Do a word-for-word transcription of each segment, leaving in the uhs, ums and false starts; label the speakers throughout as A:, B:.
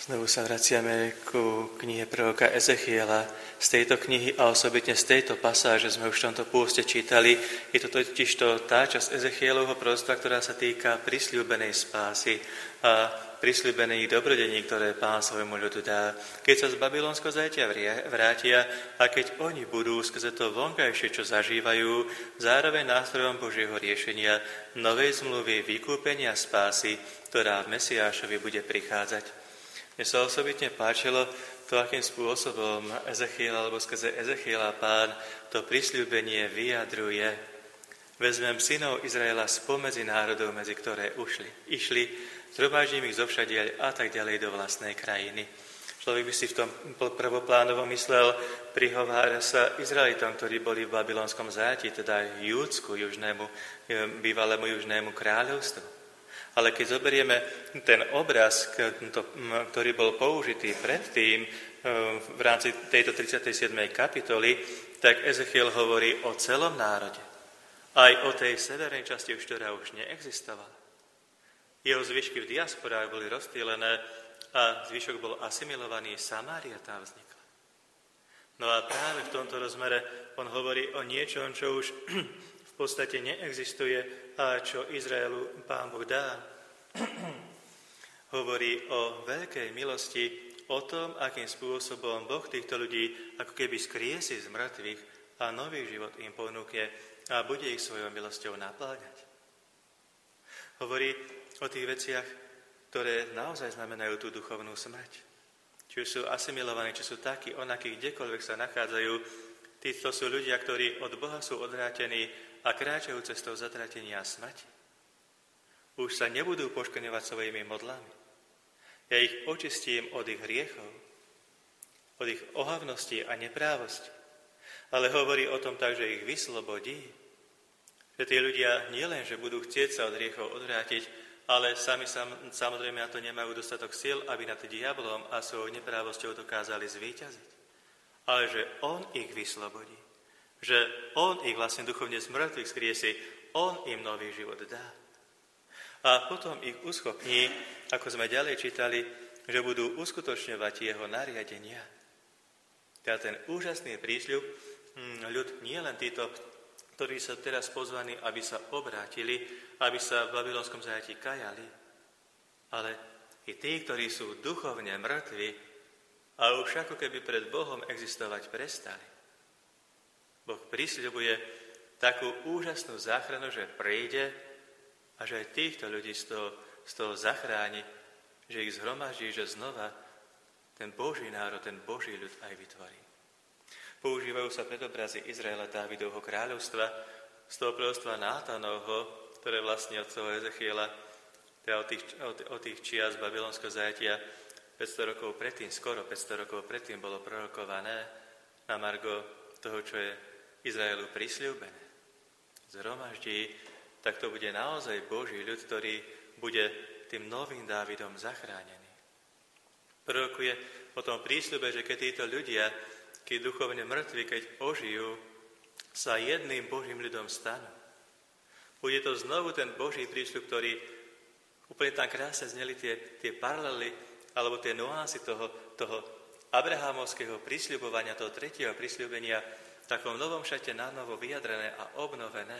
A: Znovu sa vraciame ku knihe proroka Ezechiela. Z tejto knihy a osobitne z tejto pasáže sme už v tomto pôste čítali. Je to totiž to tá časť Ezechielovho proroctva, ktorá sa týka prisľúbenej spásy a prisľúbených dobrodení, ktoré Pán svojmu ľudu dá. Keď sa z babylonského zajatia vrátia a keď oni budú skrze to vonkajšie, čo zažívajú, zároveň nástrojom Božieho riešenia novej zmluvy vykúpenia spásy, ktorá v Mesiášovi bude prichádzať. Mne sa osobitne páčilo to, akým spôsobom Ezechiel alebo skrze Ezechiela Pán to prisľúbenie vyjadruje. Vezmem synov Izraela spomedzi národov, medzi ktoré ušli, išli, zhromaždím ich zovšadiaľ a tak ďalej do vlastnej krajiny. Človek by si v tom prvoplánovo myslel, prihovára sa Izraelitom, ktorí boli v babylonskom zajatí, teda Júdsku, južnému, bývalému južnému kráľovstvu. Ale keď zoberieme ten obraz, ktorý bol použitý predtým v rámci tejto tridsiatej siedmej kapitoly, tak Ezechiel hovorí o celom národe. Aj o tej severnej časti, ktorá už neexistovala. Jeho zvyšky v diasporách boli rozptýlené a zvyšok bol asimilovaný. Samária tam vznikla. No a práve v tomto rozmere on hovorí o niečom, čo už v podstate neexistuje a čo Izraelu Pán Boh dá. Hovorí o veľkej milosti, o tom, akým spôsobom Boh týchto ľudí ako keby skriesi z mŕtvych a nový život im ponúkne a bude ich svojou milosťou napĺňať. Hovorí o tých veciach, ktoré naozaj znamenajú tú duchovnú smrť. Či už sú asimilovaní, či sú takí, onakí, kdekoľvek sa nachádzajú. Títo sú ľudia, ktorí od Boha sú odvrátení a kráčajú cestou zatratenia a smrti. Už sa nebudú poškvrňovať svojimi modlami. Ja ich očistím od ich hriechov, od ich ohavnosti a neprávosti. Ale hovorí o tom tak, že ich vyslobodí. Že tí ľudia nielen, že budú chcieť sa od hriechov odvrátiť, ale sami sam, samozrejme na to nemajú dostatok síl, aby nad diablom a svojou neprávosťou dokázali zvíťaziť. Ale že on ich vyslobodí. Že on ich vlastne duchovne z mŕtvych skriesi, on im nový život dá. A potom ich uschopní, ako sme ďalej čítali, že budú uskutočňovať jeho nariadenia. Teda ten úžasný prísľub, ľud nie len títo, ktorí sú teraz pozvaní, aby sa obrátili, aby sa v babylonskom zajatí kajali, ale i tí, ktorí sú duchovne mŕtvi a už ako keby pred Bohom existovať prestali. Boh prisľubuje takú úžasnú záchranu, že príde a že aj týchto ľudí z toho, z toho zachráni, že ich zhromaždí, že znova ten Boží národ, ten Boží ľud aj vytvorí. Používajú sa predobrazy Izraela Dávidovho kráľovstva, z toho proroctva Nátanovho, ktoré vlastne od toho Ezechiela, teda od tých, od, od tých čias babylonského zajatia päťsto rokov predtým, skoro päťsto rokov predtým bolo prorokované na margo toho, čo je Izraelu prisľúbené. Zhromaždí, tak to bude naozaj Boží ľud, ktorý bude tým novým Dávidom zachránený. Prorokuje o tom prísľube, že keď títo ľudia, keď duchovne mŕtvi, keď ožijú, sa jedným Božím ľudom stanú. Bude to znovu ten Boží prísľub, ktorý úplne tam krásne zneli tie, tie paralely, alebo tie nuancy toho, toho abrahámovského prísľubovania, toho tretieho prísľubenia, v takom novom šate na novo vyjadrené a obnovené.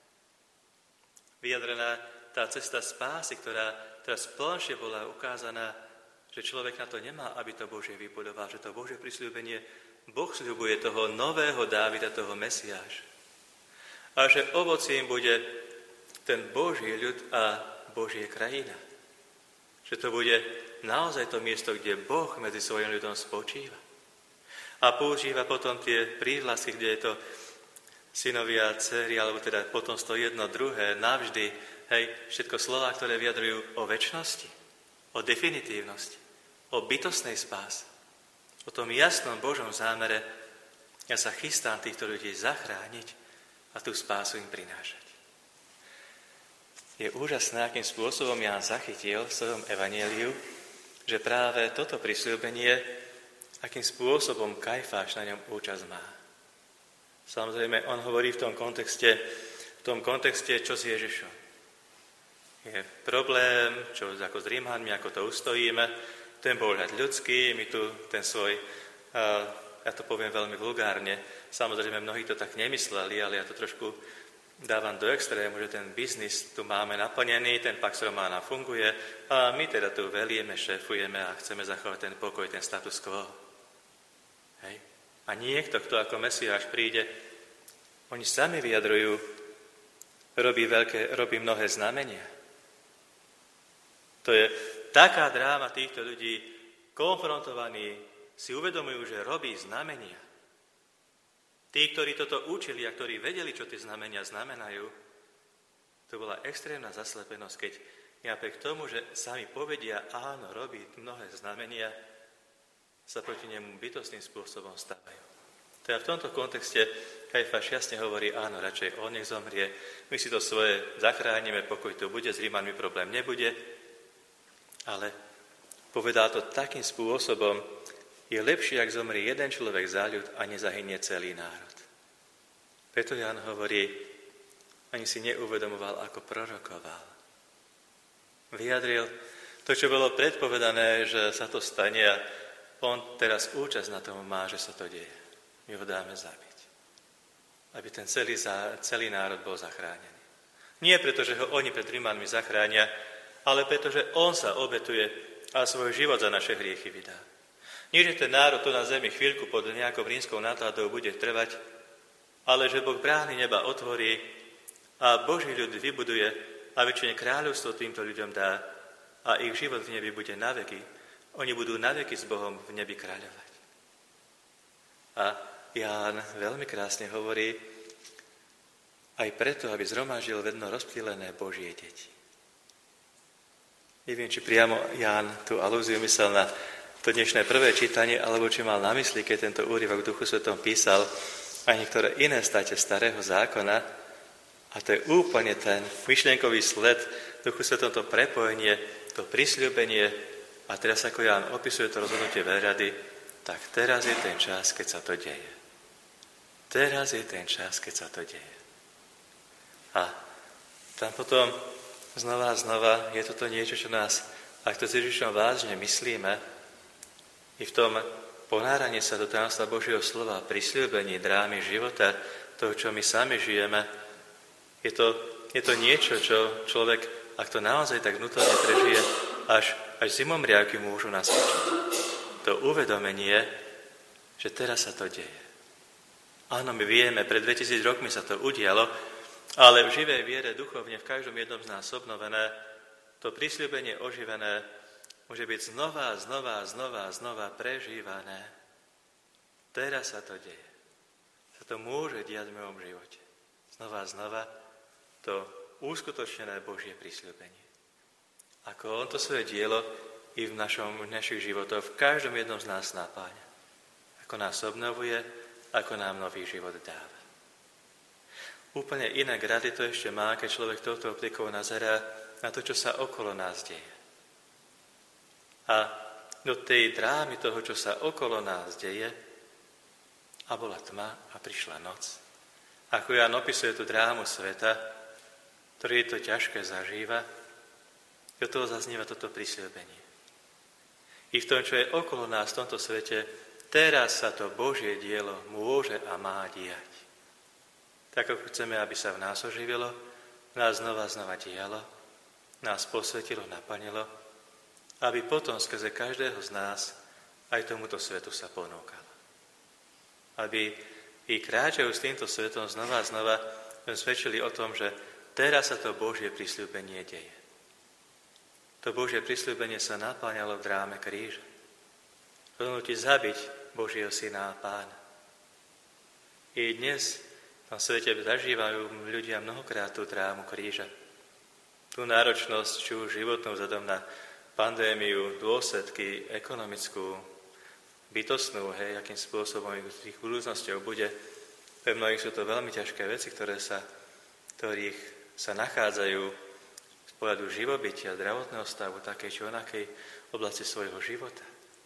A: Vyjadrená tá cesta spásy, ktorá teraz plnšie bola ukázaná, že človek na to nemá, aby to Božie vybudoval, že to Božie prísľubenie Boh sľubuje toho nového Dávida, toho Mesiáša. A že ovocím bude ten Boží ľud a Božie krajina. Že to bude naozaj to miesto, kde Boh medzi svojim ľudom spočíva. A používa potom tie prívlasky, kde je to synovia a dcery, alebo teda potomstvo jedno, druhé, navždy, hej, všetko slová, ktoré vyjadrujú o večnosti, o definitívnosti, o bytostnej spáse, o tom jasnom Božom zámere, ja sa chystám týchto ľudí zachrániť a tú spásu im prinášať. Je úžasné, akým spôsobom Ján zachytil v svojom evanjeliu, že práve toto prisľúbenie, akým spôsobom Kajfáš na ňom účasť má. Samozrejme, on hovorí v tom kontexte, v tom kontexte, čo s Ježišom. Je problém, čo ako s Rímhanmi, ako to ustojíme, ten pohľad ľudský, my tu ten svoj, ja to poviem veľmi vulgárne, samozrejme mnohí to tak nemysleli, ale ja to trošku dávam do extrému, že ten biznis tu máme naplnený, ten Pax Romana funguje a my teda tu velieme, šéfujeme a chceme zachovať ten pokoj, ten status quo. Hej. A niekto, kto ako Mesiáš príde, oni sami vyjadrujú, robí, veľké, robí mnohé znamenia. To je taká dráma týchto ľudí, konfrontovaní, si uvedomujú, že robí znamenia. Tí, ktorí toto učili a ktorí vedeli, čo tie znamenia znamenajú, to bola extrémna zaslepenosť, keď napriek tomu, že sami povedia, áno, robí mnohé znamenia, sa proti nemu bytostným spôsobom stavajú. Teda v tomto kontexte Kajfáš jasne hovorí, áno, radšej on nech zomrie, my si to svoje zachránime, pokoj tu bude, s Rímanmi problém nebude, ale povedal to takým spôsobom, je lepšie, ak zomrie jeden človek za ľud a nezahynie celý národ. Preto Ján hovorí, ani si neuvedomoval, ako prorokoval. Vyjadril to, čo bolo predpovedané, že sa to stane a on teraz účasť na tom má, že sa to deje. My ho dáme zabiť. Aby ten celý, celý národ bol zachránený. Nie preto, že ho oni pred Rímanmi zachránia, ale preto, že on sa obetuje a svoj život za naše hriechy vydá. Nie, že ten národ tu na zemi chvíľku pod nejakou rímskou nákladou bude trvať, ale že Boh brány neba otvorí a Boží ľud vybuduje a väčšine kráľovstvo týmto ľuďom dá a ich život v nebi bude naveky. Oni budú naveky s Bohom v nebi kráľovať. A Ján veľmi krásne hovorí, aj preto, aby zhromaždil vedno rozptýlené Božie deti. Neviem, či priamo Ján tú alúziu myslel na to dnešné prvé čítanie, alebo či mal na mysli, keď tento úryvok v Duchu Svetom písal aj niektoré iné státe starého zákona. A to je úplne ten myšlienkový sled v Duchu Svetom, to prepojenie, to prisľúbenie. A teraz, ako Ján opisuje to rozhodnutie veľrady, tak teraz je ten čas, keď sa to deje. Teraz je ten čas, keď sa to deje. A tam potom znova a znova je toto niečo, čo nás, ak to s Ježišom vážne myslíme, i v tom ponáraní sa do tajomstva Božieho slova, prisľúbení, drámy života, toho, čo my sami žijeme, je to, je to niečo, čo človek, ak to naozaj tak vnútorne prežije, až, až zimomriavky môžu naskočiť. To uvedomenie, že teraz sa to deje. Áno, my vieme, pred dvetisíc rokmi sa to udialo, ale v živej viere duchovne v každom jednom z nás obnovené, to prisľúbenie oživené môže byť znova, znova, znova, znova prežívané. Teraz sa to deje. Sa to môže diať v mojom živote. Znova, znova to uskutočnené Božie prisľúbenie. Ako on to svoje dielo i v, našom, v našich životoch, v každom jednom z nás napáňa. Ako nás obnovuje, ako nám nový život dáva. Úplne iné grady to ešte má, keď človek touto optikou nazerá na to, čo sa okolo nás deje. A do tej drámy toho, čo sa okolo nás deje, a bola tma a prišla noc. Ako Ján opisuje tú drámu sveta, ktorý to ťažké zažíva, do toho zaznieva toto prisľúbenie. I v tom, čo je okolo nás v tomto svete, teraz sa to Božie dielo môže a má diať. Tak ako chceme, aby sa v nás oživilo, nás znova znova dialo, nás posvetilo, naplnilo, aby potom skrze každého z nás aj tomuto svetu sa ponúkalo. Aby i kráčajú s týmto svetom znova a znova svedčili o tom, že teraz sa to Božie prisľúbenie deje. To Božie prisľúbenie sa napáňalo v dráme kríža. Rozhodnutie zabiť Božieho syna a pána. I dnes na svete zažívajú ľudia mnohokrát tú drámu kríža. Tú náročnosť, či už životnú vzhľadom na pandémiu, dôsledky, ekonomickú, bytostnú, hej, akým spôsobom ich budúcnosťou bude. Pre mnohých sú to veľmi ťažké veci, ktoré sa, ktorých sa nachádzajú z pohľadu živobytia, zdravotného stavu, takej či onakej oblasti svojho života.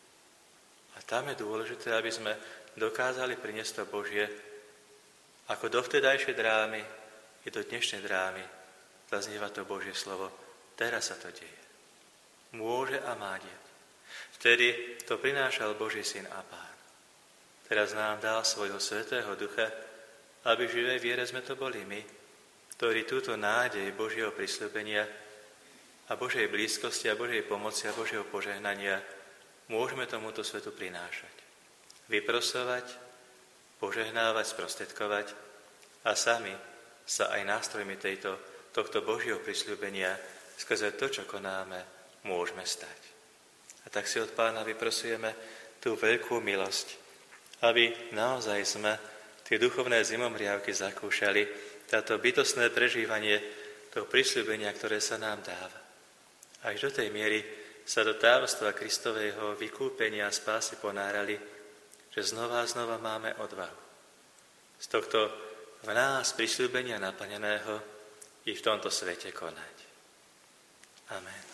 A: A tam je dôležité, aby sme dokázali priniesť to Božie, ako do vtedajšej drámy, je do dnešnej drámy, zaznieva to Božie slovo, teraz sa to deje. Môže a má diať. Vtedy to prinášal Boží syn a Pán. Teraz nám dal svojho Svätého Ducha, aby v živej viere sme to boli my, ktorí túto nádej Božieho prisľúbenia a Božej blízkosti a Božej pomoci a Božieho požehnania môžeme tomuto svetu prinášať. Vyprosovať, požehnávať, sprostredkovať a sami sa aj nástrojmi tejto, tohto Božieho prisľúbenia skrze to, čo konáme, môžeme stať. A tak si od Pána vyprosujeme tú veľkú milosť, aby naozaj sme tie duchovné zimomriavky zakúšali, táto bytostné prežívanie toho prisľúbenia, ktoré sa nám dáva. Až do tej miery sa do tajomstva Kristového vykúpenia a spásy ponárali, že znova a znova máme odvahu z tohto v nás prisľúbenia naplneného i v tomto svete konať. Amen.